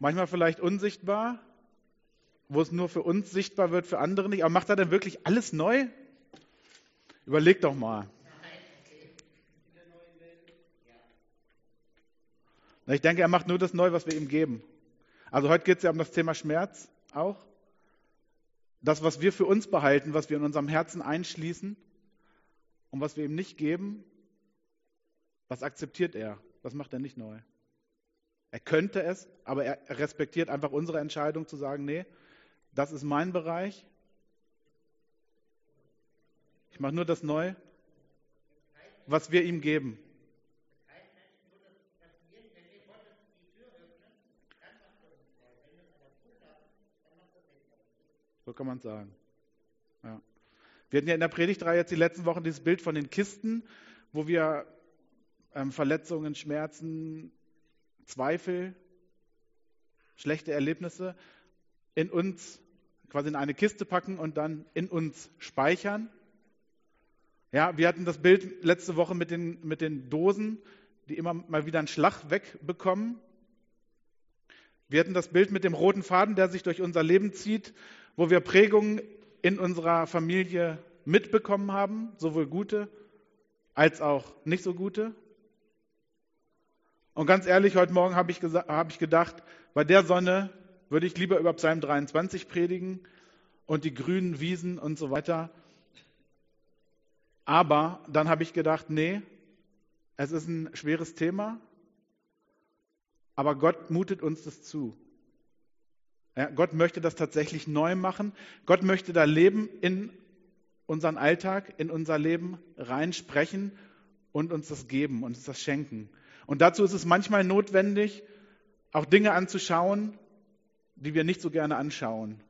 manchmal vielleicht unsichtbar, wo es nur für uns sichtbar wird, für andere nicht. Aber macht er denn wirklich alles neu? Überleg doch mal. Ich denke, er macht nur das neu, was wir ihm geben. Also heute geht es ja um das Thema Schmerz auch. Das, was wir für uns behalten, was wir in unserem Herzen einschließen und was wir ihm nicht geben, was akzeptiert er? Das macht er nicht neu. Er könnte es, aber er respektiert einfach unsere Entscheidung zu sagen, nee, das ist mein Bereich. Ich mache nur das neu, was wir ihm geben. So kann man es sagen. Ja. Wir hatten ja in der Predigtreihe jetzt die letzten Wochen dieses Bild von den Kisten, wo wir Verletzungen, Schmerzen, Zweifel, schlechte Erlebnisse in uns quasi in eine Kiste packen und dann in uns speichern. Ja, wir hatten das Bild letzte Woche mit den Dosen, die immer mal wieder einen Schlag wegbekommen. Wir hatten das Bild mit dem roten Faden, der sich durch unser Leben zieht, wo wir Prägungen in unserer Familie mitbekommen haben, sowohl gute als auch nicht so gute. Und ganz ehrlich, heute Morgen habe ich gedacht, bei der Sonne würde ich lieber über Psalm 23 predigen und die grünen Wiesen und so weiter. Aber dann habe ich gedacht, nee, es ist ein schweres Thema, aber Gott mutet uns das zu. Ja, Gott möchte das tatsächlich neu machen. Gott möchte da Leben in unseren Alltag, in unser Leben reinsprechen und uns das geben, uns das schenken. Und dazu ist es manchmal notwendig, auch Dinge anzuschauen, die wir nicht so gerne anschauen.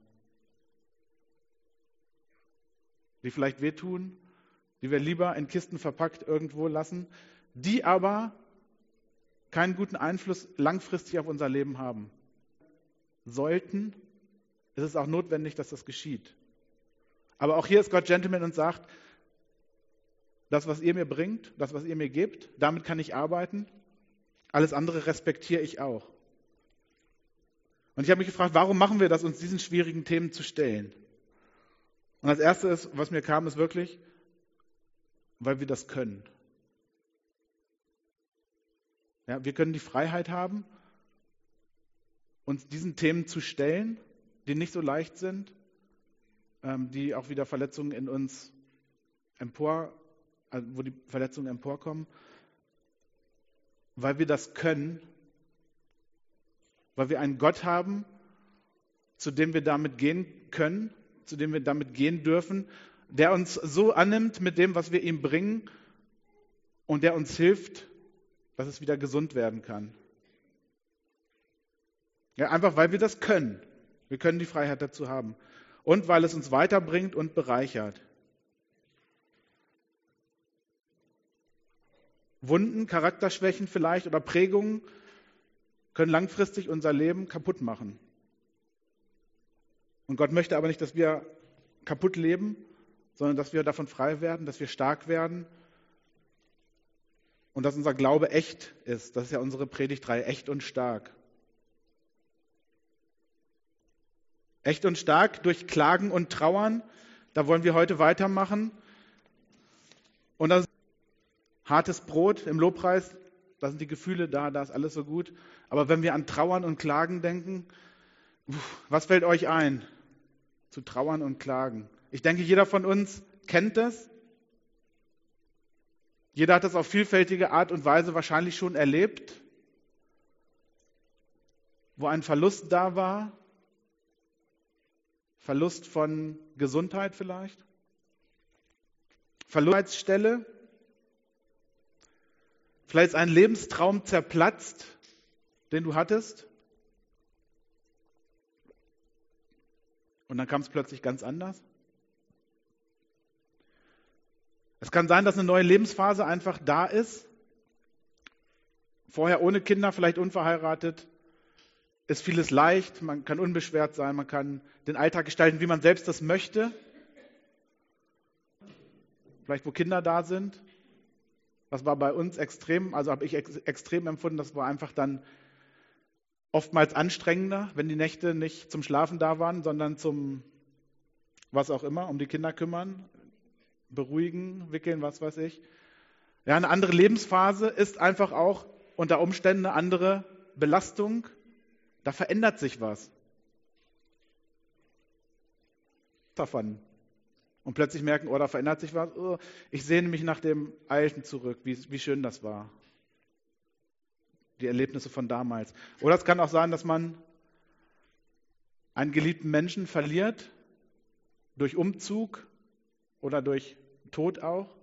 Die vielleicht wehtun, die wir lieber in Kisten verpackt irgendwo lassen, die aber keinen guten Einfluss langfristig auf unser Leben haben. Sollten, ist es auch notwendig, dass das geschieht. Aber auch hier ist Gott Gentleman und sagt, das, was ihr mir bringt, das, was ihr mir gebt, damit kann ich arbeiten. Alles andere respektiere ich auch. Und ich habe mich gefragt, warum machen wir das, uns diesen schwierigen Themen zu stellen? Und als erstes, was mir kam, ist wirklich, weil wir das können. Ja, wir können die Freiheit haben, uns diesen Themen zu stellen, die nicht so leicht sind, die auch wieder Verletzungen in uns wo die Verletzungen emporkommen, weil wir das können, weil wir einen Gott haben, zu dem wir damit gehen können, zu dem wir damit gehen dürfen, der uns so annimmt mit dem, was wir ihm bringen und der uns hilft, dass es wieder gesund werden kann. Ja, einfach weil wir das können. Wir können die Freiheit dazu haben. Und weil es uns weiterbringt und bereichert. Wunden, Charakterschwächen vielleicht oder Prägungen können langfristig unser Leben kaputt machen. Und Gott möchte aber nicht, dass wir kaputt leben, sondern dass wir davon frei werden, dass wir stark werden und dass unser Glaube echt ist. Das ist ja unsere Predigtreihe, echt und stark. Echt und stark durch Klagen und Trauern, da wollen wir heute weitermachen. Und das ist hartes Brot im Lobpreis, da sind die Gefühle da ist alles so gut. Aber wenn wir an Trauern und Klagen denken, was fällt euch ein zu trauern und klagen? Ich denke, jeder von uns kennt das. Jeder hat das auf vielfältige Art und Weise wahrscheinlich schon erlebt, wo ein Verlust da war. Verlust von Gesundheit vielleicht. Verluststelle. Vielleicht ist ein Lebenstraum zerplatzt, den du hattest. Und dann kam es plötzlich ganz anders. Es kann sein, dass eine neue Lebensphase einfach da ist. Vorher ohne Kinder, vielleicht unverheiratet, ist vieles leicht. Man kann unbeschwert sein, man kann den Alltag gestalten, wie man selbst das möchte. Vielleicht wo Kinder da sind. Das war bei uns extrem, also habe ich extrem empfunden, das war einfach dann oftmals anstrengender, wenn die Nächte nicht zum Schlafen da waren, sondern zum was auch immer, um die Kinder kümmern, beruhigen, wickeln, was weiß ich. Ja, eine andere Lebensphase ist einfach auch unter Umständen eine andere Belastung. Da verändert sich was davon. Und plötzlich merken, oh, da verändert sich was. Oh, ich sehne mich nach dem Alten zurück, wie schön das war. Die Erlebnisse von damals. Oder es kann auch sein, dass man einen geliebten Menschen verliert, durch Umzug oder durch Tod auch.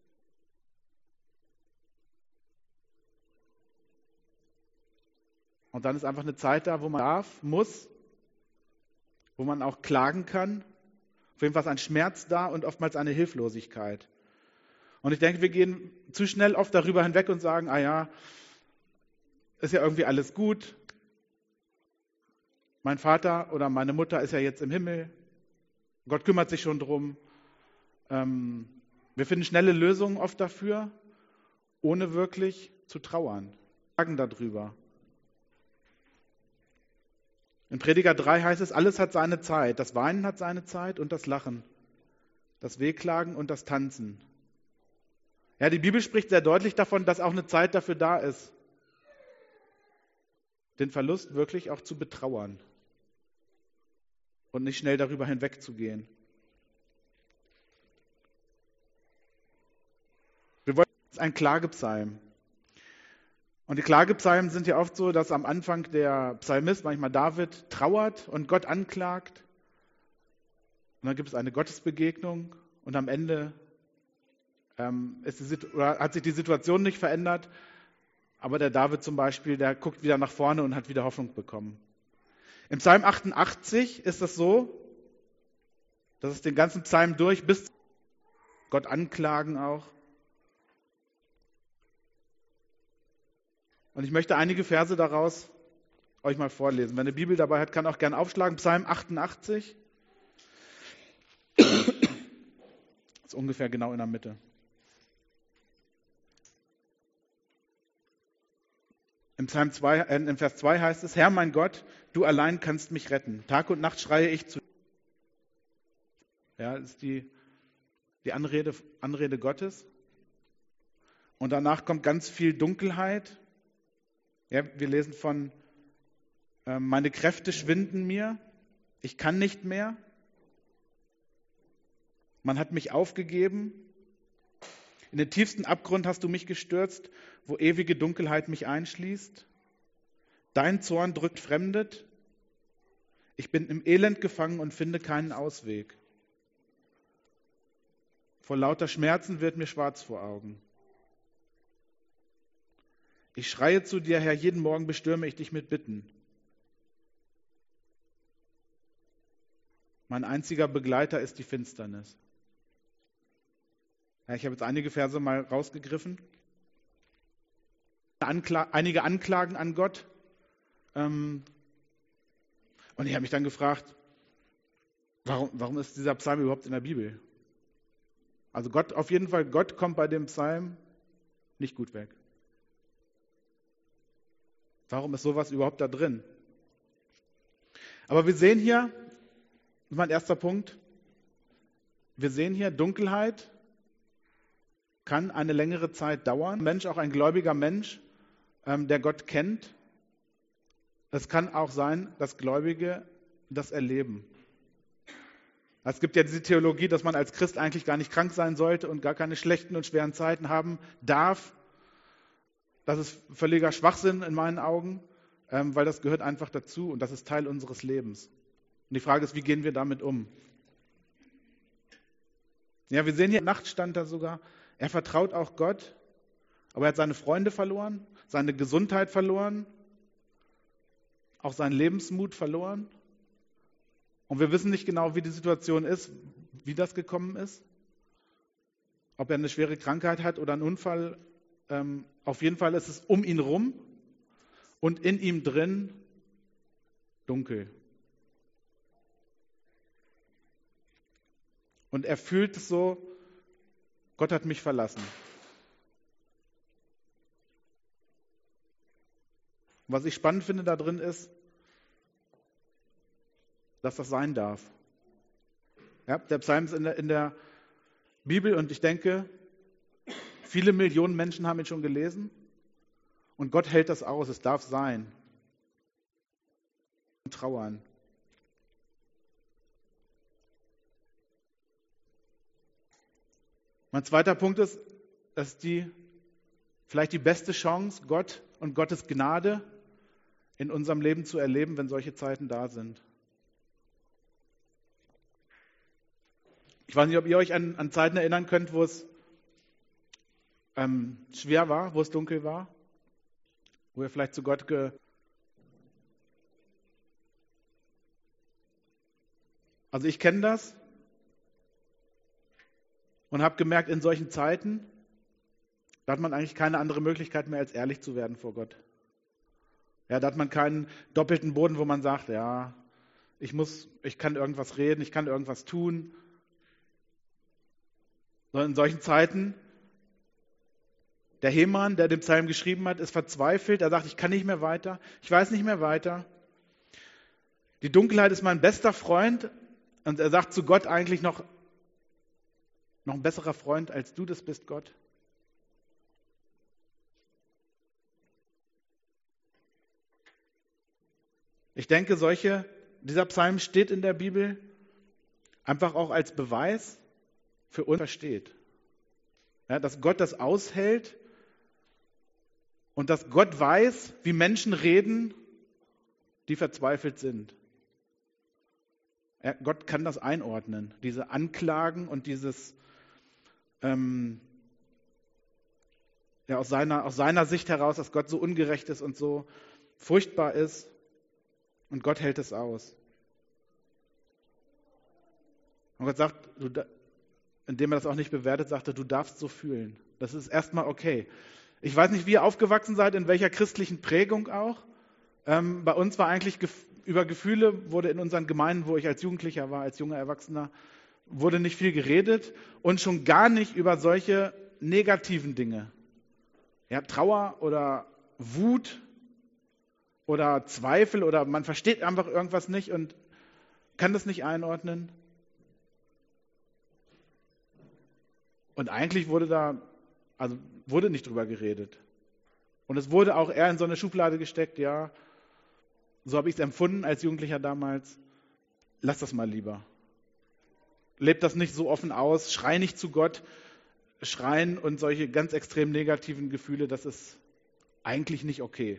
Und dann ist einfach eine Zeit da, wo man darf, muss, wo man auch klagen kann. Auf jeden Fall ist ein Schmerz da und oftmals eine Hilflosigkeit. Und ich denke, wir gehen zu schnell oft darüber hinweg und sagen, ah ja, ist ja irgendwie alles gut. Mein Vater oder meine Mutter ist ja jetzt im Himmel. Gott kümmert sich schon drum. Wir finden schnelle Lösungen oft dafür, ohne wirklich zu trauern. Klagen darüber. In Prediger 3 heißt es, alles hat seine Zeit. Das Weinen hat seine Zeit und das Lachen. Das Wehklagen und das Tanzen. Ja, die Bibel spricht sehr deutlich davon, dass auch eine Zeit dafür da ist, den Verlust wirklich auch zu betrauern und nicht schnell darüber hinwegzugehen. Wir wollen jetzt ein Klagepsalm. Und die Klagepsalmen sind ja oft so, dass am Anfang der Psalmist, manchmal David, trauert und Gott anklagt. Und dann gibt es eine Gottesbegegnung und am Ende hat sich die Situation nicht verändert. Aber der David zum Beispiel, der guckt wieder nach vorne und hat wieder Hoffnung bekommen. Im Psalm 88 ist es so, dass es den ganzen Psalm durch bis Gott anklagen auch. Und ich möchte einige Verse daraus euch mal vorlesen. Wer eine Bibel dabei hat, kann auch gerne aufschlagen. Psalm 88. Ist ungefähr genau in der Mitte. Im Vers 2 heißt es, Herr mein Gott, du allein kannst mich retten. Tag und Nacht schreie ich zu dir. Ja, das ist die Anrede Gottes. Und danach kommt ganz viel Dunkelheit. Ja, wir lesen von, meine Kräfte schwinden mir, ich kann nicht mehr. Man hat mich aufgegeben. In den tiefsten Abgrund hast du mich gestürzt, wo ewige Dunkelheit mich einschließt. Dein Zorn drückt fremdet. Ich bin im Elend gefangen und finde keinen Ausweg. Vor lauter Schmerzen wird mir schwarz vor Augen. Ich schreie zu dir, Herr, jeden Morgen bestürme ich dich mit Bitten. Mein einziger Begleiter ist die Finsternis. Ja, ich habe jetzt einige Verse mal rausgegriffen. Einige Anklagen an Gott. Und ich habe mich dann gefragt, warum ist dieser Psalm überhaupt in der Bibel? Also Gott, auf jeden Fall, Gott kommt bei dem Psalm nicht gut weg. Warum ist sowas überhaupt da drin? Aber wir sehen hier, das ist mein erster Punkt, wir sehen hier, Dunkelheit kann eine längere Zeit dauern. Ein Mensch, auch ein gläubiger Mensch, der Gott kennt. Es kann auch sein, dass Gläubige das erleben. Es gibt ja diese Theologie, dass man als Christ eigentlich gar nicht krank sein sollte und gar keine schlechten und schweren Zeiten haben darf. Das ist völliger Schwachsinn in meinen Augen, weil das gehört einfach dazu und das ist Teil unseres Lebens. Und die Frage ist, wie gehen wir damit um? Ja, wir sehen hier, Nacht stand da sogar, er vertraut auch Gott, aber er hat seine Freunde verloren, seine Gesundheit verloren, auch seinen Lebensmut verloren. Und wir wissen nicht genau, wie die Situation ist, wie das gekommen ist. Ob er eine schwere Krankheit hat oder einen Unfall. Auf jeden Fall ist es um ihn rum und in ihm drin dunkel. Und er fühlt es so, Gott hat mich verlassen. Und was ich spannend finde da drin ist, dass das sein darf. Ja, der Psalm ist in der Bibel und ich denke, viele Millionen Menschen haben ihn schon gelesen und Gott hält das aus, es darf sein. Trauern. Mein zweiter Punkt ist, dass vielleicht die beste Chance, Gott und Gottes Gnade in unserem Leben zu erleben, wenn solche Zeiten da sind. Ich weiß nicht, ob ihr euch an Zeiten erinnern könnt, wo es schwer war, wo es dunkel war, wo ihr vielleicht zu Gott Also ich kenne das und habe gemerkt, in solchen Zeiten, da hat man eigentlich keine andere Möglichkeit mehr, als ehrlich zu werden vor Gott. Ja, da hat man keinen doppelten Boden, wo man sagt, ja, ich kann irgendwas reden, ich kann irgendwas tun. Sondern in solchen Zeiten, der Heman, der den Psalm geschrieben hat, ist verzweifelt. Er sagt, ich kann nicht mehr weiter, ich weiß nicht mehr weiter. Die Dunkelheit ist mein bester Freund. Und er sagt zu Gott eigentlich noch ein besserer Freund, als du das bist, Gott. Ich denke, dieser Psalm steht in der Bibel einfach auch als Beweis für uns versteht. Ja, dass Gott das aushält und dass Gott weiß, wie Menschen reden, die verzweifelt sind. Ja, Gott kann das einordnen, diese Anklagen und dieses aus seiner Sicht heraus, dass Gott so ungerecht ist und so furchtbar ist und Gott hält es aus. Und Gott sagt, indem er das auch nicht bewertet, sagt er, du darfst so fühlen. Das ist erstmal okay. Ich weiß nicht, wie ihr aufgewachsen seid, in welcher christlichen Prägung auch. Bei uns war eigentlich über Gefühle, wurde in unseren Gemeinden, wo ich als Jugendlicher war, als junger Erwachsener, wurde nicht viel geredet und schon gar nicht über solche negativen Dinge. Ja, Trauer oder Wut oder Zweifel oder man versteht einfach irgendwas nicht und kann das nicht einordnen. Und eigentlich wurde nicht drüber geredet. Und es wurde auch eher in so eine Schublade gesteckt, ja, so habe ich es empfunden als Jugendlicher damals, lass das mal lieber. Lebt das nicht so offen aus, schrei nicht zu Gott, schreien und solche ganz extrem negativen Gefühle, das ist eigentlich nicht okay.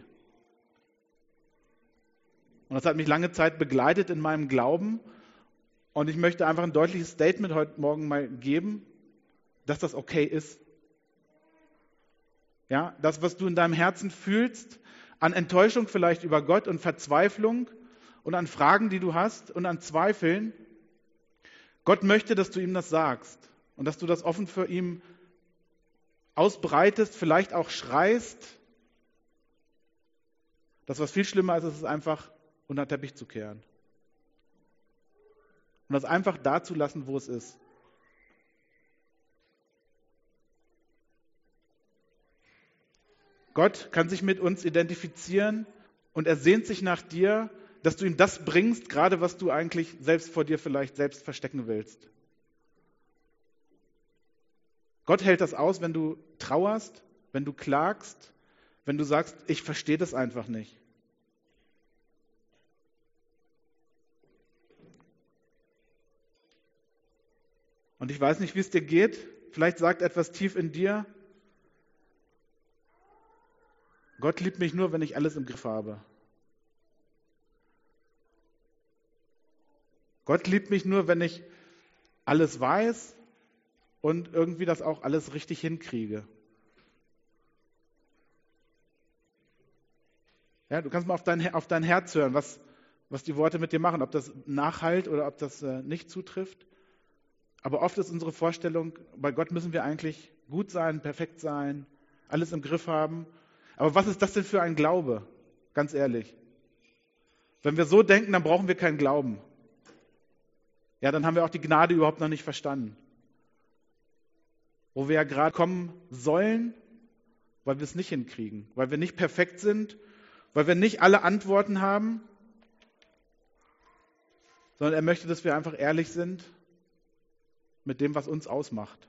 Und das hat mich lange Zeit begleitet in meinem Glauben und ich möchte einfach ein deutliches Statement heute Morgen mal geben, dass das okay ist. Ja, das, was du in deinem Herzen fühlst, an Enttäuschung vielleicht über Gott und Verzweiflung und an Fragen, die du hast und an Zweifeln, Gott möchte, dass du ihm das sagst und dass du das offen für ihn ausbreitest, vielleicht auch schreist. Das, was viel schlimmer ist, ist es einfach unter den Teppich zu kehren. Und das einfach da zu lassen, wo es ist. Gott kann sich mit uns identifizieren und er sehnt sich nach dir, dass du ihm das bringst, gerade was du eigentlich selbst vor dir vielleicht selbst verstecken willst. Gott hält das aus, wenn du trauerst, wenn du klagst, wenn du sagst, ich verstehe das einfach nicht. Und ich weiß nicht, wie es dir geht. Vielleicht sagt etwas tief in dir, Gott liebt mich nur, wenn ich alles im Griff habe. Gott liebt mich nur, wenn ich alles weiß und irgendwie das auch alles richtig hinkriege. Ja, du kannst mal auf dein Herz hören, was die Worte mit dir machen, ob das nachhalt oder ob das nicht zutrifft. Aber oft ist unsere Vorstellung, bei Gott müssen wir eigentlich gut sein, perfekt sein, alles im Griff haben. Aber was ist das denn für ein Glaube? Ganz ehrlich. Wenn wir so denken, dann brauchen wir keinen Glauben. Ja, dann haben wir auch die Gnade überhaupt noch nicht verstanden. Wo wir ja gerade kommen sollen, weil wir es nicht hinkriegen, weil wir nicht perfekt sind weil wir nicht alle Antworten haben, sondern er möchte, dass wir einfach ehrlich sind mit dem, was uns ausmacht.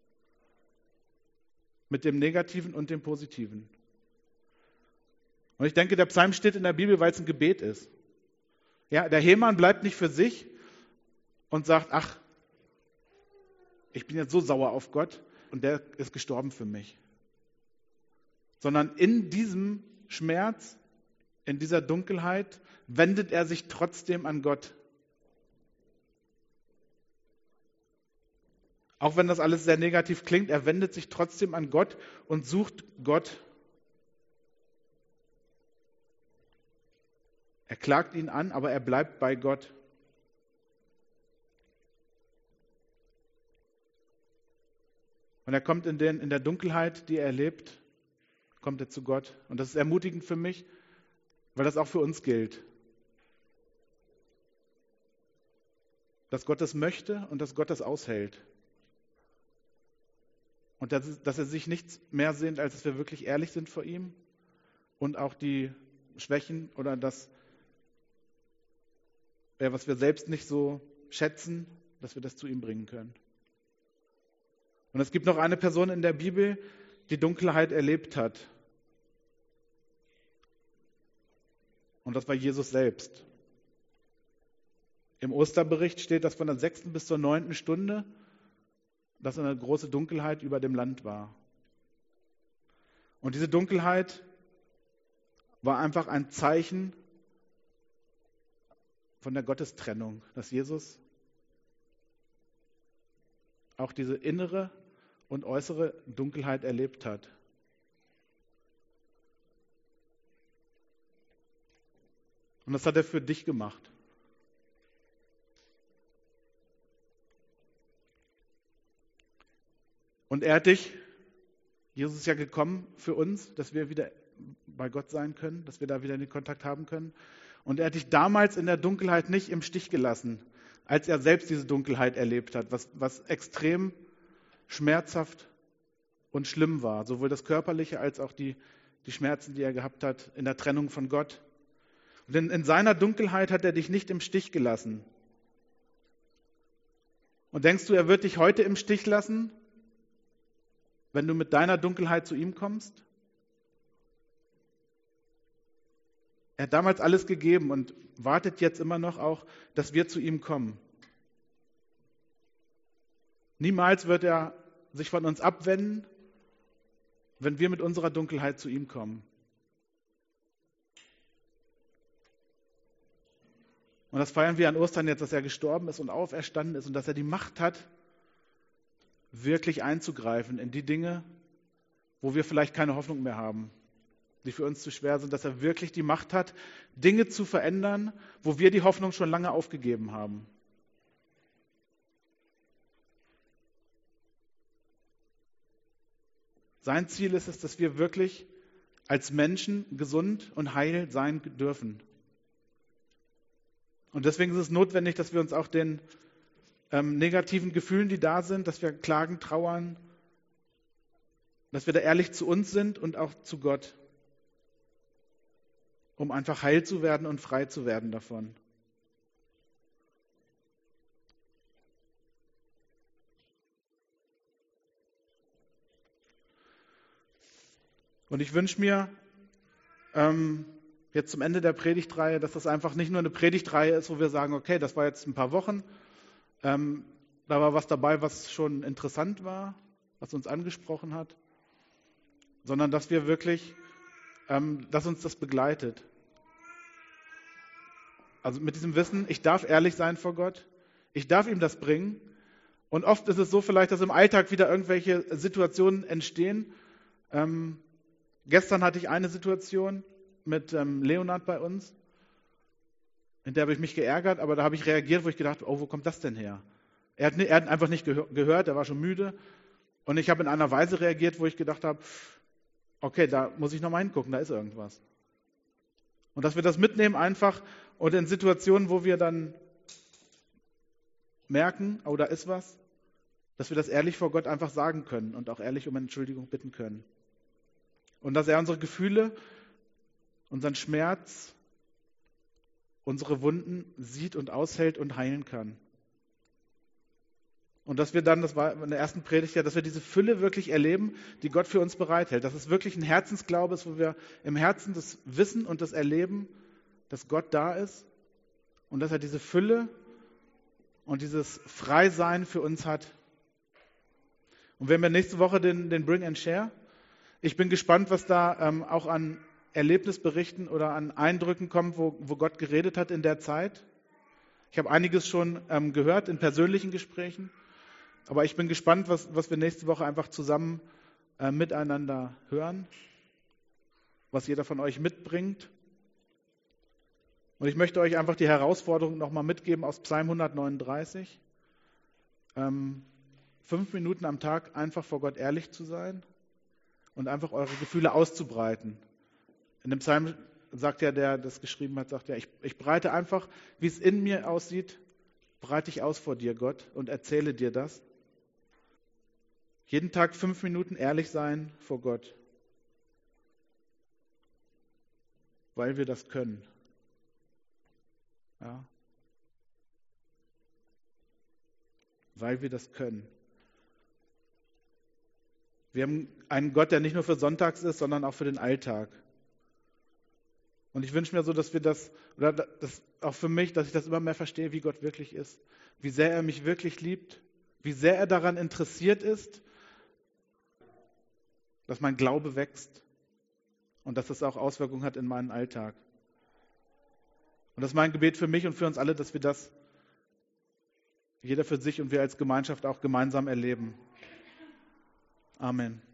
Mit dem Negativen und dem Positiven. Und ich denke, der Psalm steht in der Bibel, weil es ein Gebet ist. Ja, der Heman bleibt nicht für sich und sagt, ach, ich bin jetzt so sauer auf Gott und der ist gestorben für mich. Sondern in diesem Schmerz, in dieser Dunkelheit, wendet er sich trotzdem an Gott. Auch wenn das alles sehr negativ klingt, er wendet sich trotzdem an Gott und sucht Gott. Er klagt ihn an, aber er bleibt bei Gott. Und er kommt in der Dunkelheit, die er erlebt, kommt er zu Gott. Und das ist ermutigend für mich, weil das auch für uns gilt. Dass Gott das möchte und dass Gott das aushält. Und dass er sich nichts mehr sehnt, als dass wir wirklich ehrlich sind vor ihm und auch die Schwächen oder das, was wir selbst nicht so schätzen, dass wir das zu ihm bringen können. Und es gibt noch eine Person in der Bibel, die Dunkelheit erlebt hat. Und das war Jesus selbst. Im Osterbericht steht, dass von der 6. bis zur 9. Stunde, dass eine große Dunkelheit über dem Land war. Und diese Dunkelheit war einfach ein Zeichen von der Gottestrennung, dass Jesus auch diese innere und äußere Dunkelheit erlebt hat. Und das hat er für dich gemacht. Und er hat dich, Jesus ist ja gekommen für uns, dass wir wieder bei Gott sein können, dass wir da wieder den Kontakt haben können. Und er hat dich damals in der Dunkelheit nicht im Stich gelassen, als er selbst diese Dunkelheit erlebt hat, was extrem schmerzhaft und schlimm war, sowohl das Körperliche als auch die Schmerzen, die er gehabt hat in der Trennung von Gott. Und in seiner Dunkelheit hat er dich nicht im Stich gelassen. Und denkst du, er wird dich heute im Stich lassen, wenn du mit deiner Dunkelheit zu ihm kommst? Er hat damals alles gegeben und wartet jetzt immer noch auch, dass wir zu ihm kommen. Niemals wird er sich von uns abwenden, wenn wir mit unserer Dunkelheit zu ihm kommen. Und das feiern wir an Ostern jetzt, dass er gestorben ist und auferstanden ist und dass er die Macht hat, wirklich einzugreifen in die Dinge, wo wir vielleicht keine Hoffnung mehr haben, die für uns zu schwer sind, dass er wirklich die Macht hat, Dinge zu verändern, wo wir die Hoffnung schon lange aufgegeben haben. Sein Ziel ist es, dass wir wirklich als Menschen gesund und heil sein dürfen. Und deswegen ist es notwendig, dass wir uns auch den negativen Gefühlen, die da sind, dass wir klagen, trauern, dass wir da ehrlich zu uns sind und auch zu Gott, um einfach heil zu werden und frei zu werden davon. Und ich wünsche mir jetzt zum Ende der Predigtreihe, dass das einfach nicht nur eine Predigtreihe ist, wo wir sagen, okay, das war jetzt ein paar Wochen, da war was dabei, was schon interessant war, was uns angesprochen hat, sondern dass wir wirklich, dass uns das begleitet. Also mit diesem Wissen, ich darf ehrlich sein vor Gott, ich darf ihm das bringen. Und oft ist es so vielleicht, dass im Alltag wieder irgendwelche Situationen entstehen. Gestern hatte ich eine Situation mit Leonard bei uns, in der habe ich mich geärgert, aber da habe ich reagiert, wo ich gedacht habe, oh, wo kommt das denn her? Er hat einfach nicht gehört, er war schon müde. Und ich habe in einer Weise reagiert, wo ich gedacht habe, okay, da muss ich nochmal hingucken, da ist irgendwas. Und dass wir das mitnehmen einfach und in Situationen, wo wir dann merken, oh, da ist was, dass wir das ehrlich vor Gott einfach sagen können und auch ehrlich um Entschuldigung bitten können. Und dass er unsere Gefühle unseren Schmerz, unsere Wunden sieht und aushält und heilen kann. Und dass wir dann, das war in der ersten Predigt ja, dass wir diese Fülle wirklich erleben, die Gott für uns bereithält. Dass es wirklich ein Herzensglaube ist, wo wir im Herzen das wissen und das erleben, dass Gott da ist und dass er diese Fülle und dieses Freisein für uns hat. Und wir haben ja nächste Woche den Bring and Share. Ich bin gespannt, was da auch an Erlebnisberichten oder an Eindrücken kommt, wo Gott geredet hat in der Zeit. Ich habe einiges schon gehört in persönlichen Gesprächen. Aber ich bin gespannt, was wir nächste Woche einfach zusammen miteinander hören, was jeder von euch mitbringt. Und ich möchte euch einfach die Herausforderung nochmal mitgeben aus Psalm 139. 5 Minuten am Tag einfach vor Gott ehrlich zu sein und einfach eure Gefühle auszubreiten. In dem Psalm sagt ja, der das geschrieben hat, sagt ja, ich breite einfach, wie es in mir aussieht, breite ich aus vor dir, Gott, und erzähle dir das. Jeden Tag 5 Minuten ehrlich sein vor Gott, weil wir das können. Ja. Weil wir das können. Wir haben einen Gott, der nicht nur für Sonntags ist, sondern auch für den Alltag. Und ich wünsche mir so, dass wir das, oder das auch für mich, dass ich das immer mehr verstehe, wie Gott wirklich ist. Wie sehr er mich wirklich liebt. Wie sehr er daran interessiert ist, dass mein Glaube wächst. Und dass das auch Auswirkungen hat in meinen Alltag. Und das ist mein Gebet für mich und für uns alle, dass wir das, jeder für sich und wir als Gemeinschaft auch gemeinsam erleben. Amen.